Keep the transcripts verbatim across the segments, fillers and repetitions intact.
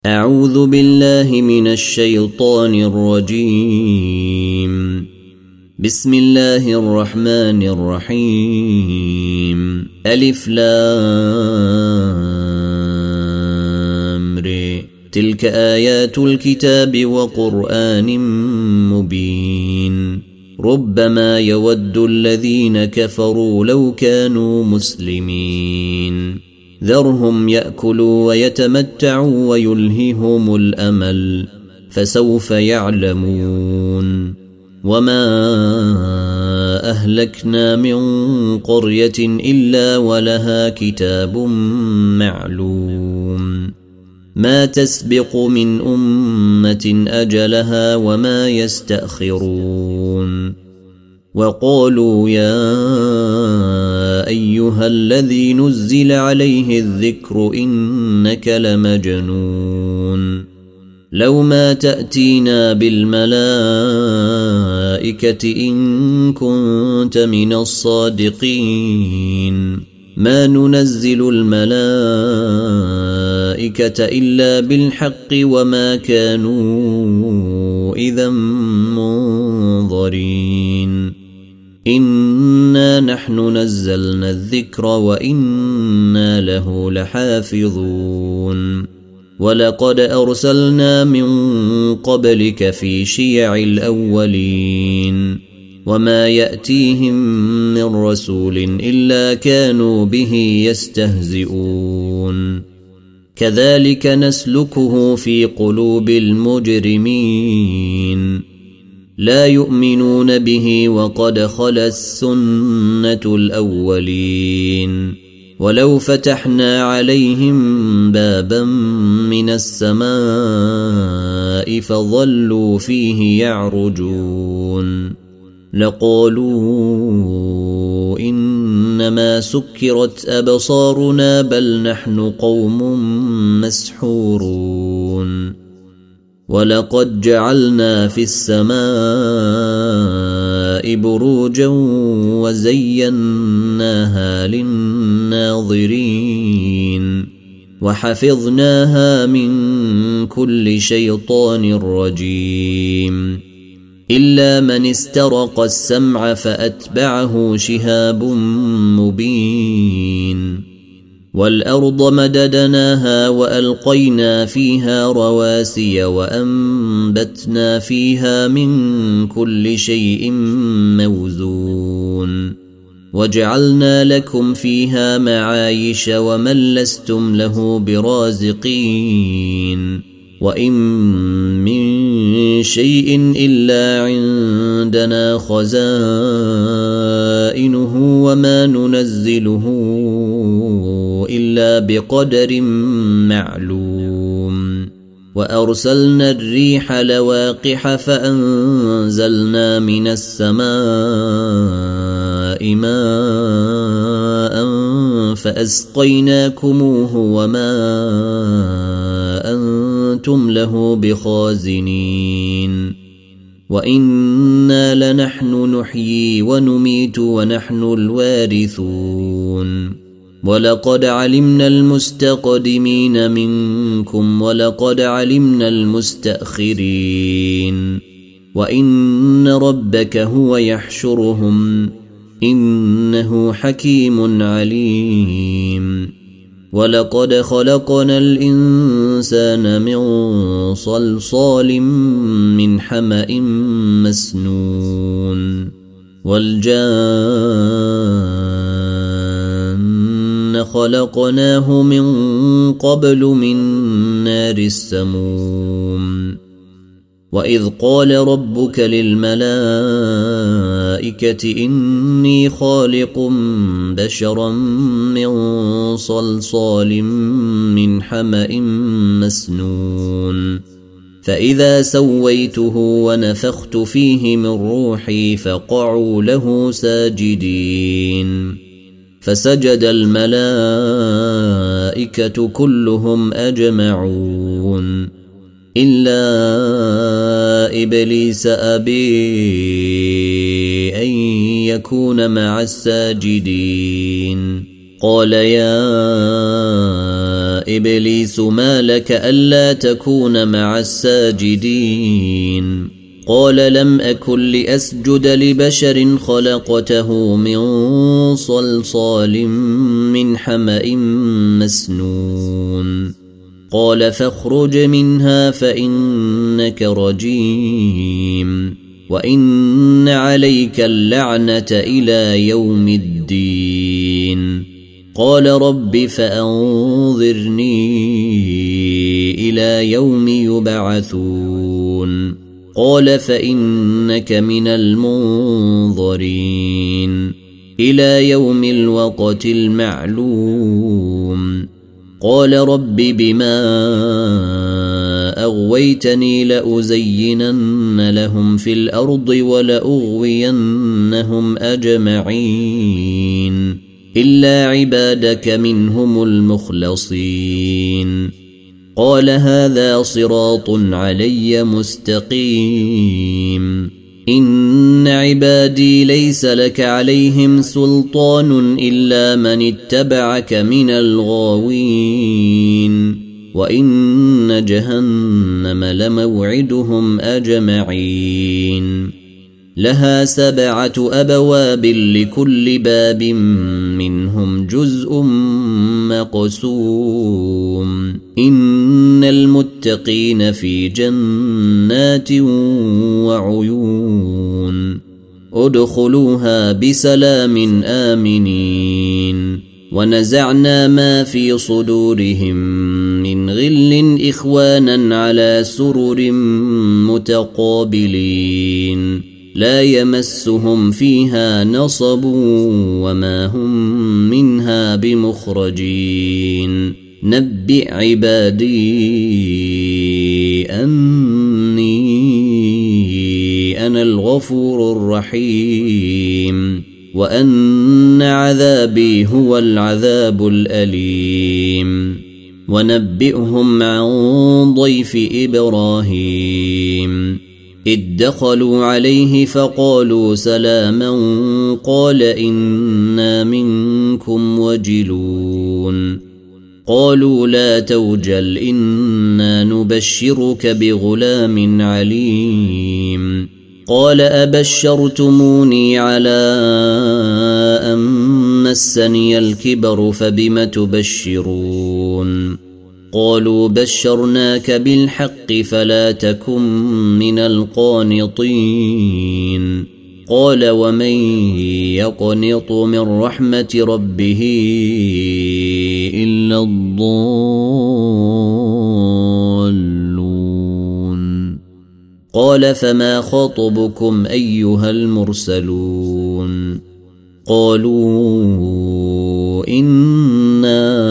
أعوذ بالله من الشيطان الرجيم. بسم الله الرحمن الرحيم. ألف لام ر. تلك آيات الكتاب وقرآن مبين. ربما يود الذين كفروا لو كانوا مسلمين. ذرهم يأكلوا ويتمتعوا ويلههم الأمل فسوف يعلمون. وما أهلكنا من قرية إلا ولها كتاب معلوم. ما تسبق من أمة أجلها وما يستأخرون. وقالوا يا أيها الذي نزل عليه الذكر إنك لمجنون. لو ما تأتينا بالملائكة إن كنت من الصادقين. ما ننزل الملائكة إلا بالحق وما كانوا إذا منظرين. إنا نحن نزلنا الذكر وإنا له لحافظون. ولقد أرسلنا من قبلك في شيع الأولين. وما يأتيهم من رسول إلا كانوا به يستهزئون. كذلك نسلكه في قلوب المجرمين. لا يؤمنون به وقد خلت سنة الأولين. ولو فتحنا عليهم بابا من السماء فظلوا فيه يعرجون لقالوا إنما سكرت أبصارنا بل نحن قوم مسحورون. ولقد جعلنا في السماء بروجا وزيناها للناظرين وحفظناها من كل شيطان رجيم. إلا من استرق السمع فأتبعه شهاب مبين. والأرض مددناها وألقينا فيها رواسي وأنبتنا فيها من كل شيء موزون. وجعلنا لكم فيها معايش ومن لستم له برازقين. وإن من شيء إلا عندنا خزائنه وما ننزله إلا بقدر معلوم. وأرسلنا الريح لواقح فأنزلنا من السماء ماء فأسقيناكموه وما أنتم له بخازنين. وإنا لنحن نحيي ونميت ونحن الوارثون. ولقد علمنا المستقدمين منكم ولقد علمنا المستأخرين. وإن ربك هو يحشرهم إنه حكيم عليم. ولقد خلقنا الإنسان من صلصال من حمأ مسنون. والجان خلقناه من قبل من نار السموم. وإذ قال ربك للملائكة إني خالق بشرا من صلصال من حمأ مسنون. فإذا سويته ونفخت فيه من روحي فقعوا له ساجدين. فسجد الملائكة كلهم أجمعون إلا إبليس أبي أن يكون مع الساجدين. قال يا إبليس ما لك ألا تكون مع الساجدين قال لم أكن لأسجد لبشر خلقته من صلصال من حمأ مسنون قال فاخرج منها فإنك رجيم وإن عليك اللعنة إلى يوم الدين قال رب فأنظرني إلى يوم يبعثون قال فإنك من المنظرين إلى يوم الوقت المعلوم قال رب بما أغويتني لأزينن لهم في الأرض ولأغوينهم أجمعين إلا عبادك منهم المخلصين قال هذا صراط علي مستقيم إن عبادي ليس لك عليهم سلطان إلا من اتبعك من الغاوين وإن جهنم لموعدهم أجمعين لها سبعة أبواب لكل باب منهم جزء مقسوم إن المتقين في جنات وعيون ادخلوها بسلام آمنين ونزعنا ما في صدورهم من غل إخوانا على سرر متقابلين لا يمسهم فيها نصب وما هم منها بمخرجين نبئ عبادي أني أنا الغفور الرحيم وأن عذابي هو العذاب الأليم ونبئهم عن ضيف إبراهيم إذ دخلوا عليه فقالوا سلاما قال إنا منكم وجلون قالوا لا توجل إنا نبشرك بغلام عليم قال أبشرتموني على أن مسني الكبر فبم تبشرون قالوا بشرناك بالحق فلا تكن من القانطين قال ومن يقنط من رحمة ربه إلا الضالون قال فما خطبكم أيها المرسلون قالوا إنا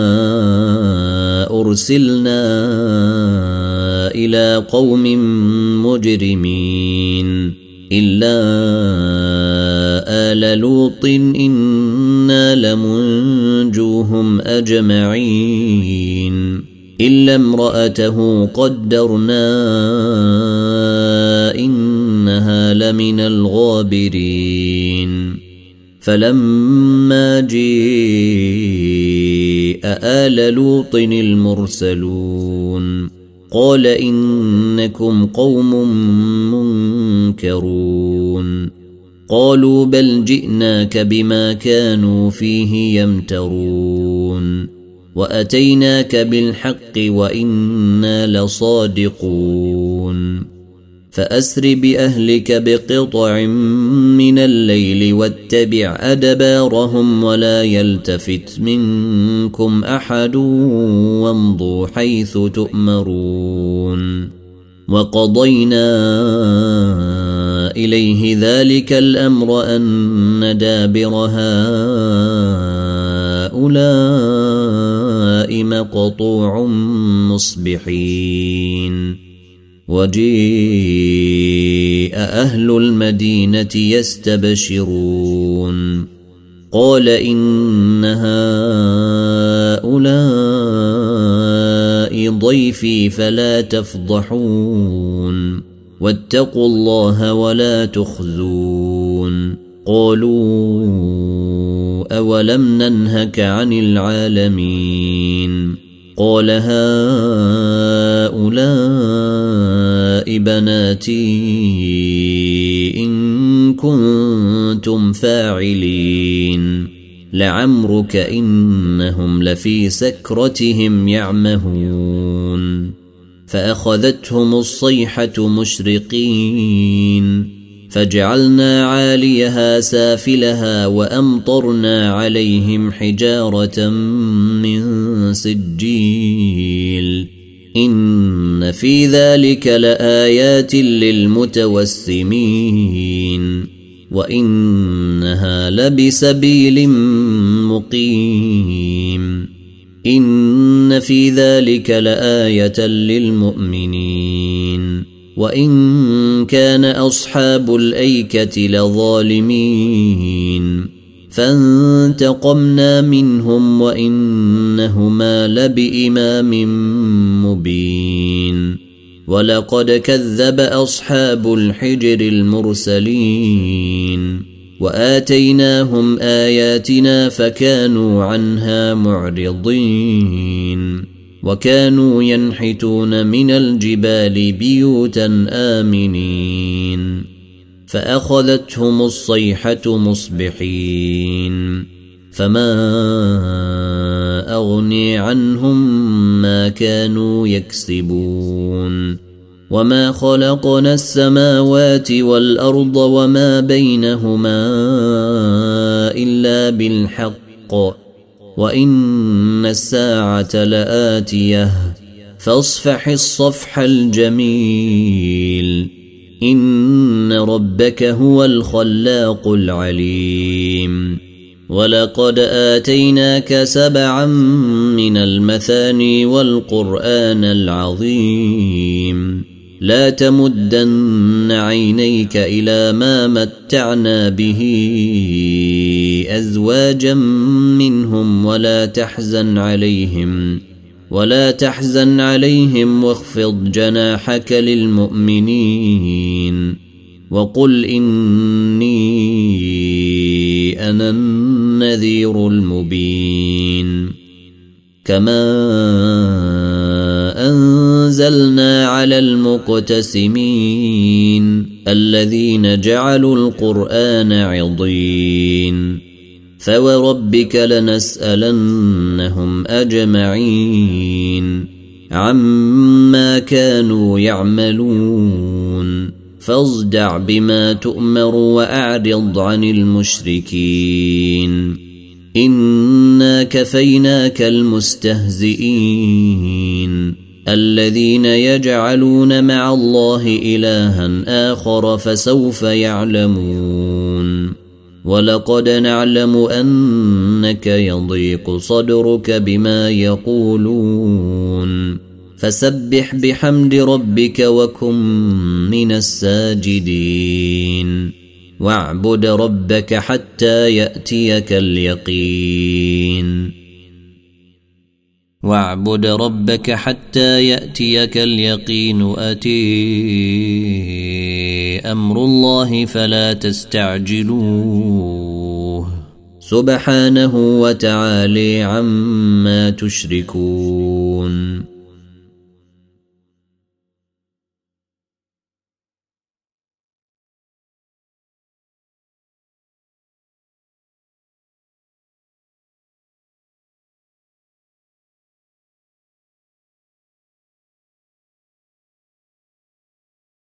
أرسلنا إلى قوم مجرمين إلا آل لوط إنا لمنجوهم أجمعين إلا امرأته قدرنا إنها لمن الغابرين فلما جيء آل لوط المرسلون قال إنكم قوم منكرون قالوا بل جئناك بما كانوا فيه يمترون وأتيناك بالحق وإنا لصادقون فأسر بأهلك بقطع من الليل واتبع أدبارهم ولا يلتفت منكم أحد وامضوا حيث تؤمرون وقضينا إليه ذلك الأمر أن دابر هؤلاء مقطوع مصبحين وجيء أهل المدينة يستبشرون قال إن هؤلاء ضيفي فلا تفضحون واتقوا الله ولا تخزون قالوا أولم ننهك عن العالمين قال هؤلاء بناتي إن كنتم فاعلين لعمرك إنهم لفي سكرتهم يعمهون فأخذتهم الصيحة مشرقين فجعلنا عاليها سافلها وأمطرنا عليهم حجارة من سجيل إن في ذلك لآيات للمتوسمين وإنها لبسبيل مقيم إن في ذلك لآية للمؤمنين وإن كان أصحاب الأيكة لظالمين فانتقمنا منهم وإنهما لبإمام مبين ولقد كذب أصحاب الحجر المرسلين وآتيناهم آياتنا فكانوا عنها معرضين وكانوا ينحتون من الجبال بيوتا آمنين فأخذتهم الصيحة مصبحين فما أغني عنهم ما كانوا يكسبون وما خلقنا السماوات والأرض وما بينهما إلا بالحق وإن الساعة لآتية فاصفح الصفح الجميل إن ربك هو الخلاق العليم ولقد آتيناك سبعا من المثاني والقرآن العظيم لا تمدن عينيك إلى ما متعنا به أزواجا منهم ولا تحزن عليهم ولا تحزن عليهم واخفض جناحك للمؤمنين وقل إني أنا النذير المبين كما أنزلنا على المقتسمين الذين جعلوا القرآن عضين فوربك لنسألنهم أجمعين عما كانوا يعملون فاصدع بما تؤمر وأعرض عن المشركين إنا كفيناك المستهزئين الذين يجعلون مع الله إلها آخر فسوف يعلمون ولقد نعلم أنك يضيق صدرك بما يقولون فسبح بحمد ربك وكن من الساجدين واعبد ربك حتى يأتيك اليقين واعبد ربك حتى يأتيك اليقين أتي أمر الله فلا تستعجلوه سبحانه وتعالى عما تشركون